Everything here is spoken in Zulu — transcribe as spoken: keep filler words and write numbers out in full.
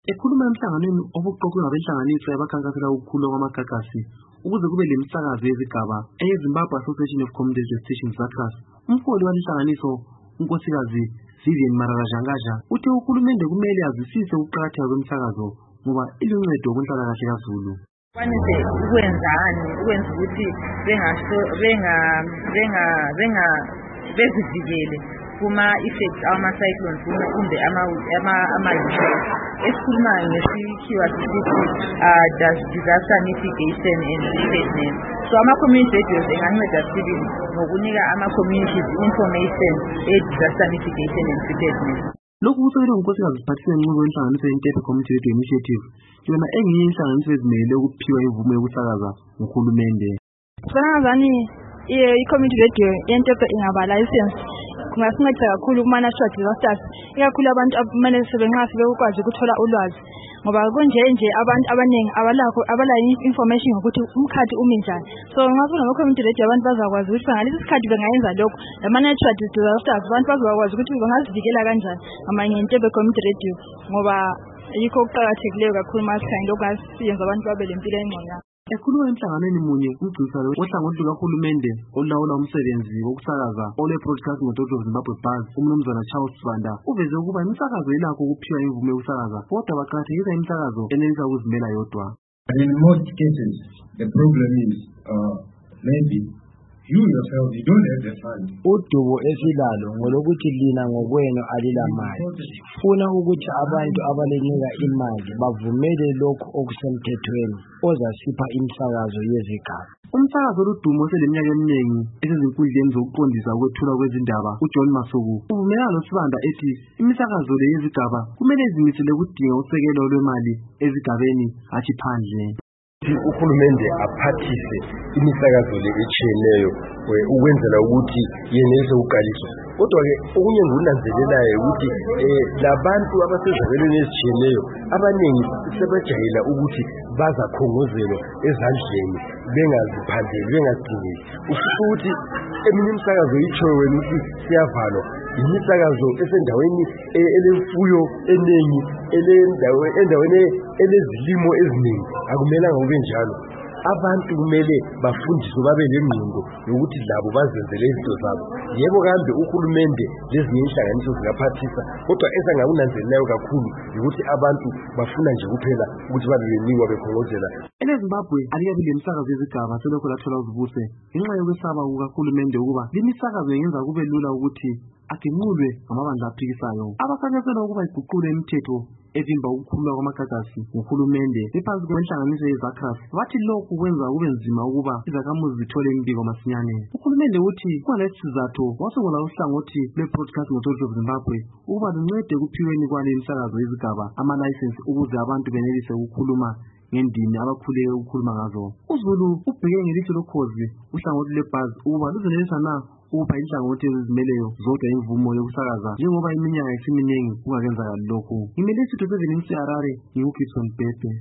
Ekhuluma emhlanganweni obuqoqwe ngabenhlanganiso yabakhankasela ukukhula kwamagagasi ukuze kube lemisakazo yezigaba eyeZimbabwe Association of Community Radio Stations ZACRAS, umholi walenhlanganiso unkosikazi Vivian Mararajangaja uthe uhulumende kumele azisise ukuqakatheka kwemsakazo ngoba iluncedo kwenhlalakahle kaZulu. Kwanise ukwenzani ukwenza ukuthi bengaso benga benga benga bezivikele kuma effects ama cyclones kumbe ama ama ama esikhuluma ngesikhiwa sithi uh disaster mitigation and preparedness. So ama community radios enganceda sibili ngokunika ama communities information e disaster mitigation and preparedness. Lokhu kusekele ngonkosikazi Siphathiseni Ncube wenhlanganiso yeNtephe Community Radio Initiative yona engiyi inhlanganiso ezimele ukuphiwa imvumo yokusakaza nguhulumende. Sanazani i-community radio yeNtephe ingaba license kungasinceda kakhulu kumanage disasters, ikakhulu abantu abamele sebenqasi bekwazi ukuthola ulwazi ngoba kunje nje abantu abaningi abalakho abalayo information ukuthi umkhathi umi njani. So ngakho ngakho community radio abantu bazakwazi ukuthi ngalesi sikhathi bengayenza lokho lamanage disasters abantu bazakwazi ukuthi bangazivikela kanjani amanye Ntephe community radio ngoba yikho kuqhakathekileyo kakhulu masikhaya lokasiyenza abantu babe lempilo engcono. Ekhuluma emhlanganweni munye umgciselo ohlangothi kahulumende olawula umsebenzi wokusakaza Ole Broadcasting Authority of Zimbabwe B A Z umnumzana Charles Sibanda uveze ukuba imisakazo ilakho ukuphiwa imvume yokusakaza kodwa baqakathekisa imisakazo enelisa ukuzimela yodwa. In most cases the problem is uh, maybe you yourself, you don't have the fund. Udubo esilalo ngolokuthi lina ngokwenu alilamali. Funa ukuthi abantu abalenika imali bavumele lokho okusemthethweni ozasipha imisakazo yezigaba. Umsakazo oludumo seleminyaka eminingi esezinkundleni zokuqondisa ukwethula kwezindaba uJohn Masuku uvumelana noSibanda ethi imisakazo le yezigaba kumele izimisele ukudinga usekelo lwemali ezigabeni athi phandle. Uhulumende aphathise imisakazo le etshiyeneyo ukwenzela ukuthi yenelise uqalisa. Kodwa ke okunye ngunanzelelayo ukuthi eh labantu abasezabelweni ezitshiyeneyo abaningi sebejayela ukuthi bazakhongozelwa ezandleni bengaziphandeli bengagcini. Ufuthi eminye imisakazo itshoyo wena ukuthi siyavalwa imisakazo esendaweni elemfuyo eningi elendawo endaweni elezilimo eziningi akumelanga kube njalo. Abantu kumele bafundiswe babe lengqondo yokuthi labo bazenzele izinto zabo. Yebo kambe uhulumende lezinye inhlanganiso zingaphathisa kodwa esangakunanzelelayo kakhulu ukuthi abantu bafuna nje kuphela ukuthi babe benikwa bekhongozela. EZimbabwe alikabi lemisakazo yezigaba selokho lathola uzibuse ngenxa yokwesaba kuhulumende ukuba limisakazo yenza kube lula ukuthi aginqulwe ngamabandla aphikisayo. Abakhankasela ukuba iguqule imithetho evimba ukukhuluma kwamagagasi nguhulumende ephansi kwenhlanganiso yeZACRAS bathi lokhu kwenza kube nzima ukuba izakhamuzi zithole imbiko masinyane. Uhulumende uthi kungalesi sizathu wasungula uhlangothi lwe-Broadcasting Authority of Zimbabwe ukuba luncede kuphiweni kwale imisakazo yezigaba ama-license ukuze abantu benelise ukukhuluma ngendimi abakhuleke ukukhuluma ngazo. UZulu ubheke ngelihlo lokhozi uhlangothi lwe-B A Z ukuba luzenelisa na upha inhlangothi ezizimeleyo zodwa imvumo yokusakaza njengoba iminyaka isiminingi kungakenzakali lokhu. Ngimele isitho seVeninsi Harare ngingugibson Bhede.